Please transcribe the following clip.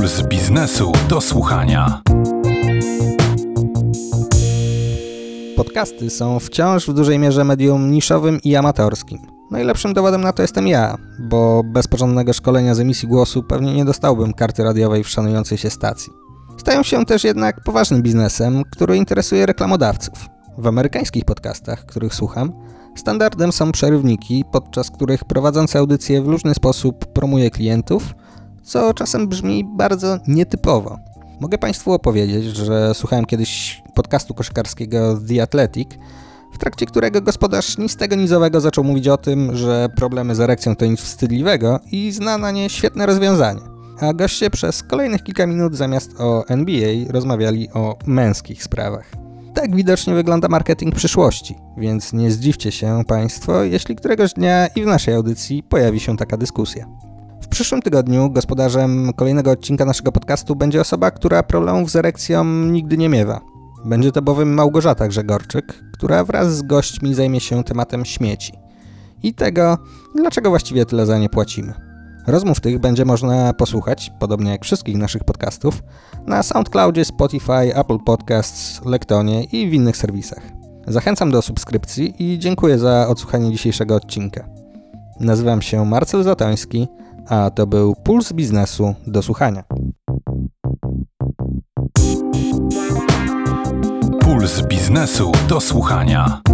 Puls biznesu do słuchania. Podcasty są wciąż w dużej mierze medium niszowym i amatorskim. Najlepszym dowodem na to jestem ja, bo bez porządnego szkolenia z emisji głosu pewnie nie dostałbym karty radiowej w szanującej się stacji. Stają się też jednak poważnym biznesem, który interesuje reklamodawców. W amerykańskich podcastach, których słucham, standardem są przerywniki, podczas których prowadzący audycję w luźny sposób promuje klientów, co czasem brzmi bardzo nietypowo. Mogę Państwu opowiedzieć, że słuchałem kiedyś podcastu koszykarskiego The Athletic, w trakcie którego gospodarz nic tego nizowego zaczął mówić o tym, że problemy z erekcją to nic wstydliwego i zna na nie świetne rozwiązanie. A goście przez kolejnych kilka minut zamiast o NBA rozmawiali o męskich sprawach. Tak widocznie wygląda marketing przyszłości, więc nie zdziwcie się Państwo, jeśli któregoś dnia i w naszej audycji pojawi się taka dyskusja. W przyszłym tygodniu gospodarzem kolejnego odcinka naszego podcastu będzie osoba, która problemów z erekcją nigdy nie miewa. Będzie to bowiem Małgorzata Grzegorczyk, która wraz z gośćmi zajmie się tematem śmieci i tego, dlaczego właściwie tyle za nie płacimy. Rozmów tych będzie można posłuchać, podobnie jak wszystkich naszych podcastów, na SoundCloudzie, Spotify, Apple Podcasts, Lektonie i w innych serwisach. Zachęcam do subskrypcji i dziękuję za odsłuchanie dzisiejszego odcinka. Nazywam się Marcel Zatoński, a to był Puls biznesu do słuchania. Puls biznesu do słuchania.